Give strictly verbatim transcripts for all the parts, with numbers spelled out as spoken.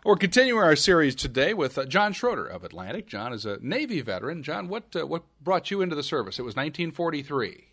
We're continuing our series today with uh, John Schroeder of Atlantic. John is a Navy veteran. John, what uh, what brought you into the service? It was nineteen forty-three.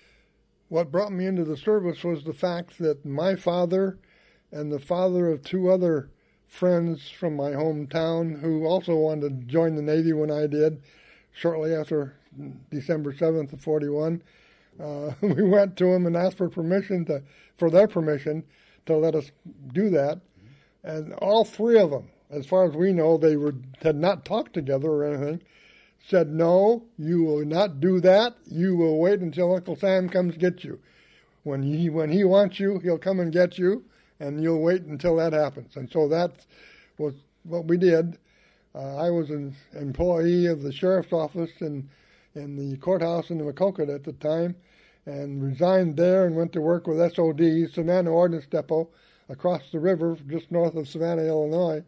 What brought me into the service was the fact that my father and the father of two other friends from my hometown who also wanted to join the Navy when I did, shortly after December seventh of forty-one, uh, we went to them and asked for permission to, for their permission to let us do that. And all three of them, as far as we know, they were had not talked together or anything, said, no, you will not do that. You will wait until Uncle Sam comes get you. When he, when he wants you, he'll come and get you, and you'll wait until that happens. And so that was what we did. Uh, I was an employee of the sheriff's office in, in the courthouse in the Maquoketa at the time, and resigned there and went to work with S O D, Savannah Ordnance Depot, across the river just north of Savannah, Illinois,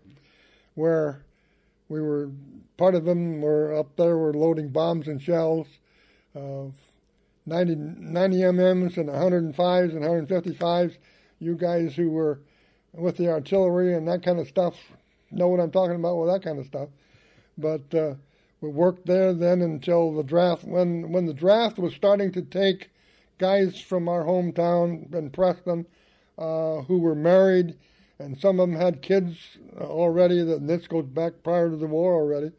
where we were, part of them were up there, were loading bombs and shells, uh, ninety, ninety millimeters and one oh fives and one fifty-fives. You guys who were with the artillery and that kind of stuff know what I'm talking about with that kind of stuff. But uh, we worked there then until the draft, when, when the draft was starting to take guys from our hometown in Preston, Uh, who were married, and some of them had kids already. That this goes back prior to the war already.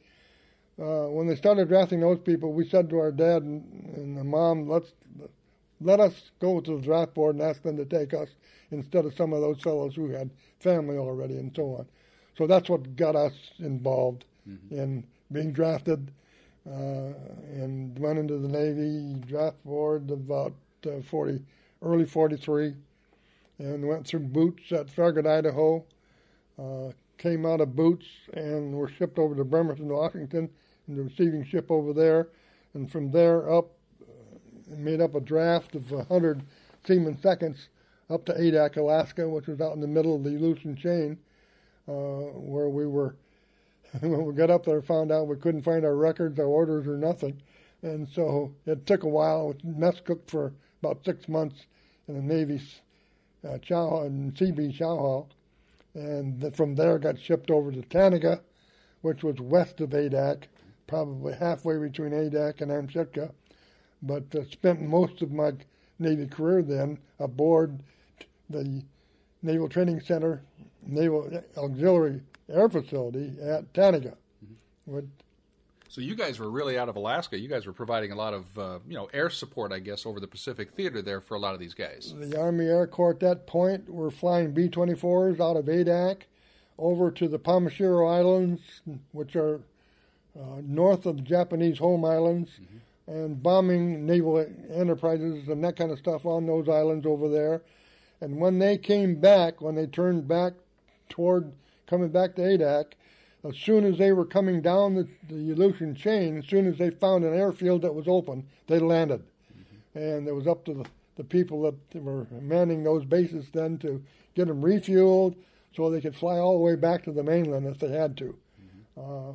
Uh, when they started drafting those people, we said to our dad and, and the mom, "Let's let us go to the draft board and ask them to take us instead of some of those fellows who had family already and so on." So that's what got us involved mm-hmm. in being drafted uh, and went into the Navy draft board about uh, forty, early forty-three. And went through Boots at Farragut, Idaho, uh, came out of Boots and were shipped over to Bremerton, Washington, in the receiving ship over there. And from there up, uh, made up a draft of one hundred seaman seconds up to Adak, Alaska, which was out in the middle of the Aleutian chain, uh, where we were, when we got up there, found out we couldn't find our records, our orders, or nothing. And so it took a while. Mess cooked for about six months in the Navy's Uh, chow and C B chow hall, and the, from there got shipped over to Tanaga, which was west of Adak, probably halfway between Adak and Amchitka, but uh, spent most of my Navy career then aboard the Naval Training Center, Naval Auxiliary Air Facility at Tanaga. Mm-hmm. With, So you guys were really out of Alaska. You guys were providing a lot of, uh, you know, air support, I guess, over the Pacific Theater there for a lot of these guys. The Army Air Corps at that point were flying B twenty-fours out of Adak over to the Pomashiro Islands, which are uh, north of the Japanese home islands, mm-hmm. and bombing naval enterprises and that kind of stuff on those islands over there. And when they came back, when they turned back toward coming back to Adak, as soon as they were coming down the, the Aleutian chain, as soon as they found an airfield that was open, they landed. Mm-hmm. And it was up to the, the people that were manning those bases then to get them refueled so they could fly all the way back to the mainland if they had to. Mm-hmm. Uh,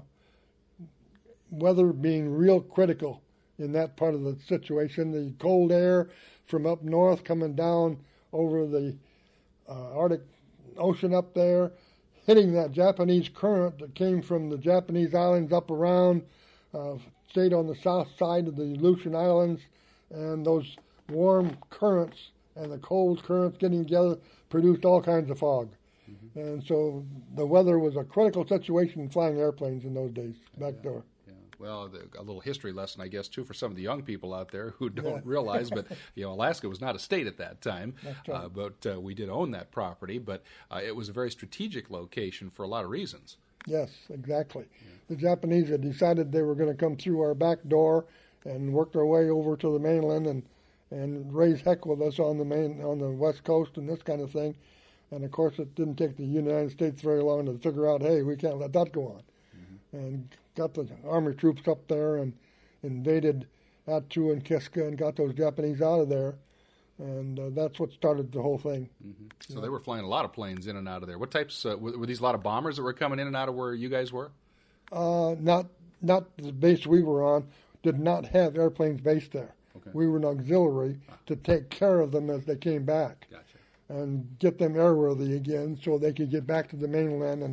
weather being real critical in that part of the situation. The cold air from up north coming down over the uh, Arctic Ocean up there, hitting that Japanese current that came from the Japanese islands up around, uh, stayed on the south side of the Aleutian Islands, and those warm currents and the cold currents getting together produced all kinds of fog. Mm-hmm. And so the weather was a critical situation in flying airplanes in those days, back yeah. there. Well, the, a little history lesson, I guess, too, for some of the young people out there who don't yeah. realize, but, you know, Alaska was not a state at that time, That's right. uh, but uh, we did own that property, but uh, it was a very strategic location for a lot of reasons. Yes, exactly. Yeah. The Japanese had decided they were going to come through our back door and work their way over to the mainland and, and raise heck with us on the main on the west coast and this kind of thing. And, of course, it didn't take the United States very long to figure out, hey, we can't let that go on. Mm-hmm. And got the Army troops up there and invaded Attu and Kiska and got those Japanese out of there. And uh, that's what started the whole thing. Mm-hmm. So yeah. They were flying a lot of planes in and out of there. What types, uh, were, were these a lot of bombers that were coming in and out of where you guys were? Uh, not not the base we were on, did not have airplanes based there. Okay. We were an auxiliary ah. to take care of them as they came back. Gotcha. And get them airworthy again so they could get back to the mainland and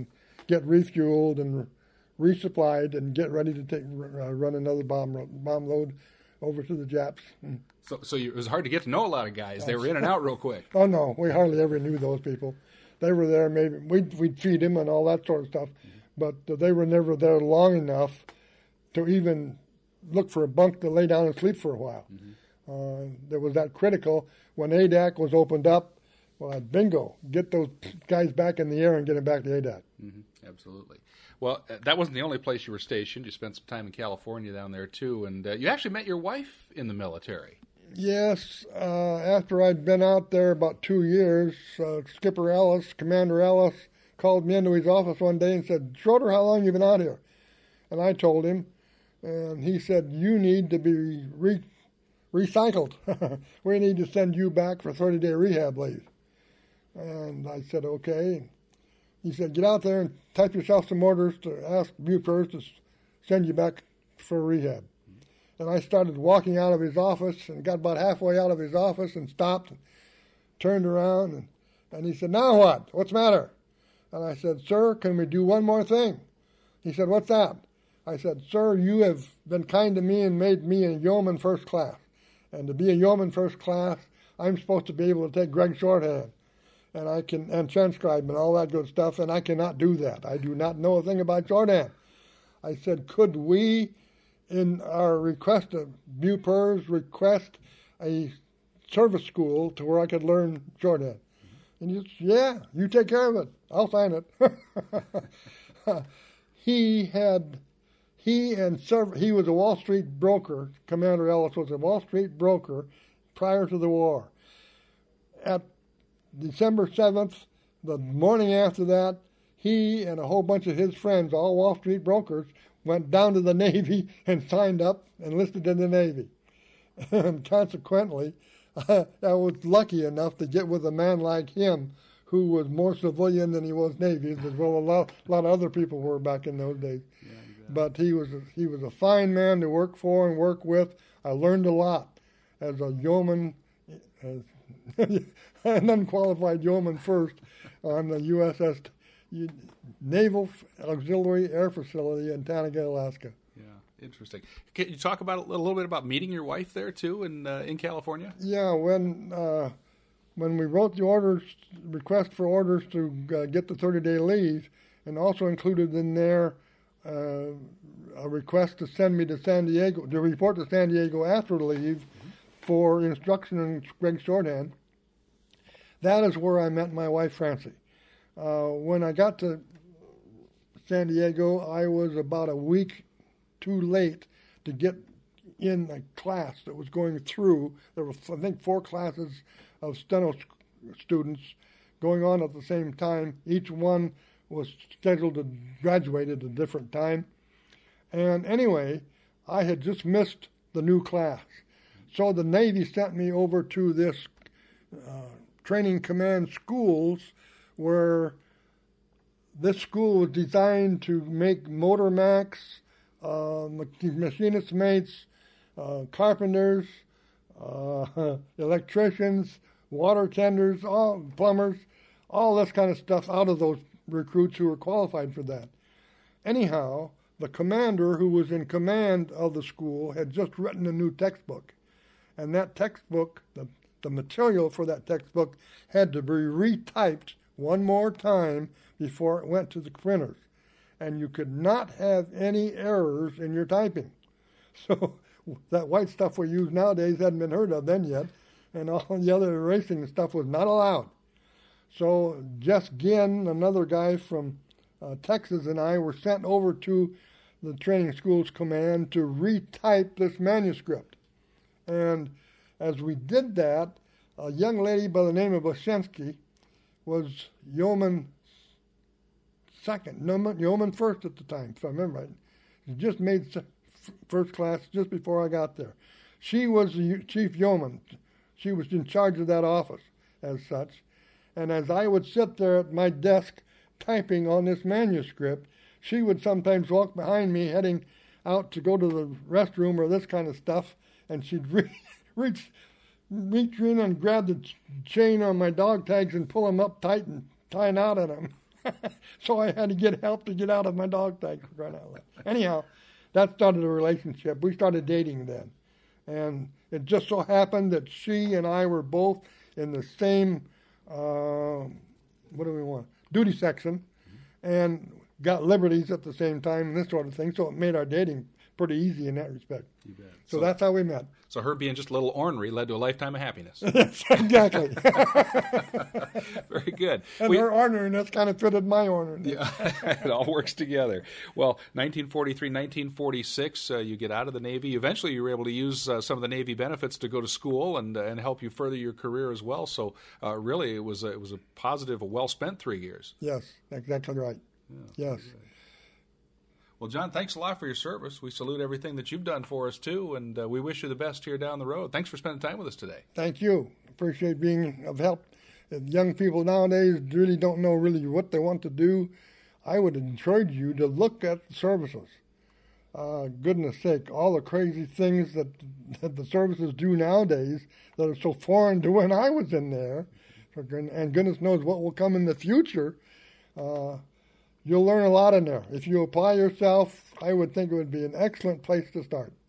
get refueled and resupplied and get ready to take uh, run another bomb bomb load over to the Japs. So, so you, it was hard to get to know a lot of guys. They were in and out real quick. Oh no, we hardly ever knew those people. They were there. Maybe we'd we'd feed them and all that sort of stuff, but they were never there long enough to even look for a bunk to lay down and sleep for a while. Mm-hmm. Uh, there was that critical when A D A C was opened up. Well, bingo, get those guys back in the air and get them back to A D A C. Mm-hmm. Absolutely. Well, that wasn't the only place you were stationed. You spent some time in California down there, too, and uh, you actually met your wife in the military. Yes. Uh, after I'd been out there about two years, uh, Skipper Ellis, Commander Ellis, called me into his office one day and said, Schroeder, how long have you been out here? And I told him, and he said, you need to be re- recycled. We need to send you back for thirty-day rehab leave. And I said, okay. He said, get out there and type yourself some orders to ask Bupers to send you back for rehab. And I started walking out of his office and got about halfway out of his office and stopped and turned around. And, and he said, now what? What's the matter? And I said, sir, can we do one more thing? He said, what's that? I said, sir, you have been kind to me and made me a yeoman first class. And to be a yeoman first class, I'm supposed to be able to take Gregg shorthand. And I can and transcribe and all that good stuff, and I cannot do that. I do not know a thing about shorthand. I said, could we, in our request of Bupers, request a service school to where I could learn shorthand? And he said, yeah, you take care of it. I'll sign it. he had, he and several, he was a Wall Street broker. Commander Ellis was a Wall Street broker prior to the war. At December seventh, the morning after that, he and a whole bunch of his friends, all Wall Street brokers, went down to the Navy and signed up, enlisted in the Navy. And consequently, I was lucky enough to get with a man like him who was more civilian than he was Navy, as well a lot, a lot of other people were back in those days. Yeah, exactly. But he was, a, he was a fine man to work for and work with. I learned a lot as a yeoman, as an unqualified yeoman first on the U S S Naval Auxiliary Air Facility in Tanega, Alaska. Yeah, interesting. Can you talk about a little bit about meeting your wife there too in uh, in California? Yeah, when uh, when we wrote the orders, request for orders to uh, get the thirty-day leave, and also included in there uh, a request to send me to San Diego to report to San Diego after leave mm-hmm. for instruction in Gregg shorthand. That is where I met my wife, Francie. Uh, when I got to San Diego, I was about a week too late to get in a class that was going through. There were, I think, four classes of steno students going on at the same time. Each one was scheduled to graduate at a different time. And anyway, I had just missed the new class. So the Navy sent me over to this uh, training command schools where this school was designed to make motor mechs, uh, machinist mates, uh, carpenters, uh, electricians, water tenders, all plumbers, all this kind of stuff out of those recruits who were qualified for that. Anyhow, the commander who was in command of the school had just written a new textbook, and that textbook, the The material for that textbook had to be retyped one more time before it went to the printers. And you could not have any errors in your typing. So that white stuff we use nowadays hadn't been heard of then yet, and all the other erasing stuff was not allowed. So Jess Ginn, another guy from uh, Texas, and I were sent over to the training school's command to retype this manuscript. And as we did that, a young lady by the name of Oshensky was yeoman second, no, yeoman first at the time, if I remember right. She just made first class just before I got there. She was the chief yeoman. She was in charge of that office as such. And as I would sit there at my desk typing on this manuscript, she would sometimes walk behind me heading out to go to the restroom or this kind of stuff, and she'd re- reach reach in and grab the ch- chain on my dog tags and pull them up tight and tie a knot in them. So I had to get help to get out of my dog tag for crying out loud. Anyhow, that started a relationship. We started dating then. And it just so happened that she and I were both in the same, uh, what do we want, duty section, and got liberties at the same time and this sort of thing. So it made our dating pretty easy in that respect. You bet. So, So- that's how we met. So her being just a little ornery led to a lifetime of happiness. Yes, exactly. Very good. And We- her orneriness kind of fitted my orneriness. Yeah, it all works together. Well, nineteen forty-three, nineteen forty-six, uh, you get out of the Navy. Eventually, you were able to use uh, some of the Navy benefits to go to school and uh, and help you further your career as well. So, uh, really, it was a, it was a positive, a well spent three years. Yes, exactly right. Yes. Well, John, thanks a lot for your service. We salute everything that you've done for us too, and uh, we wish you the best here down the road. Thanks for spending time with us today. Thank you. Appreciate being of help. If young people nowadays really don't know really what they want to do, I would encourage you to look at the services. Uh, goodness sake, all the crazy things that, that the services do nowadays that are so foreign to when I was in there, and goodness knows what will come in the future. Uh, you'll learn a lot in there. If you apply yourself, I would think it would be an excellent place to start.